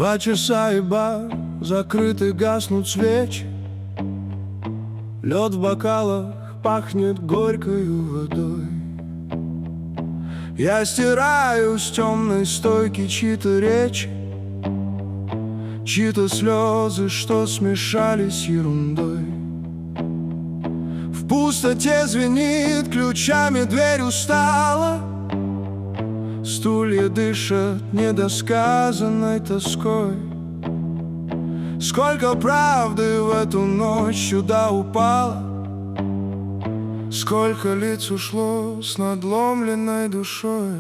2 часа и бар, закрыты, гаснут свечи. Лед в бокалах пахнет горькою водой. Я стираю с темной стойки чьи-то речи, чьи-то слезы, что смешались с ерундой. В пустоте звенит ключами, дверь устала. Стулья дышат недосказанной тоской. Сколько правды в эту ночь сюда упало, сколько лиц ушло с надломленной душой.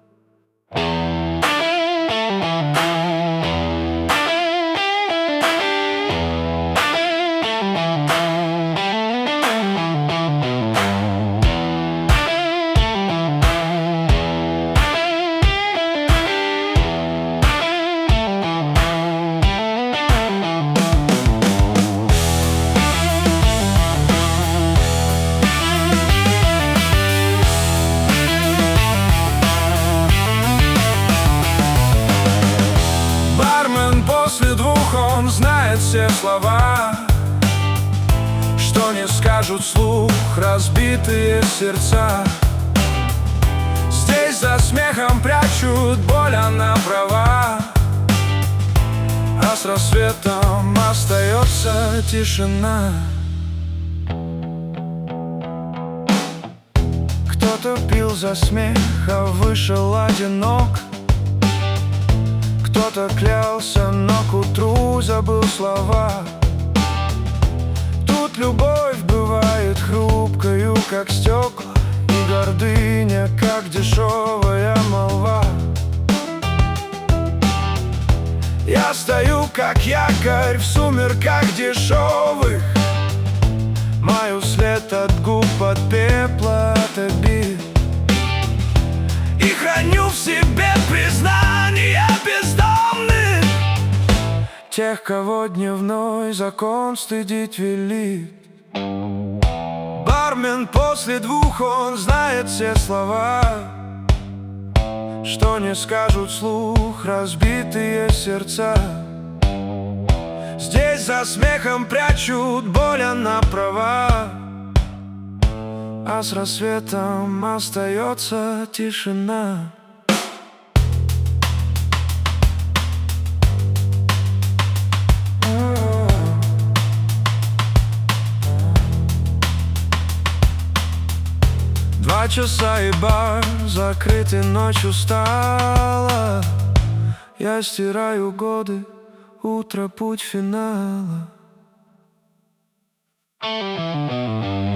После 2 он знает все слова, что не скажут вслух разбитые сердца. Здесь за смехом прячут боль, она права, а с рассветом остается тишина. Кто-то пил за смех, а вышел одинок. Кто-то клялся, но к утру забыл слова. Тут любовь бывает хрупкою, как стекла, и гордыня, как дешевая молва. Я стою, как якорь в сумерках дешевых, маю след от губ, от пепла, от обид, и храню в себе признание бездомных, тех, кого дневной закон стыдить велит. Бармен после 2, он знает все слова, что не скажут вслух разбитые сердца. Здесь за смехом прячут боль, она права, а с рассветом остается тишина. Два часа и бар, закрытый, ночь устала. Я стираю годы, утро, путь финала.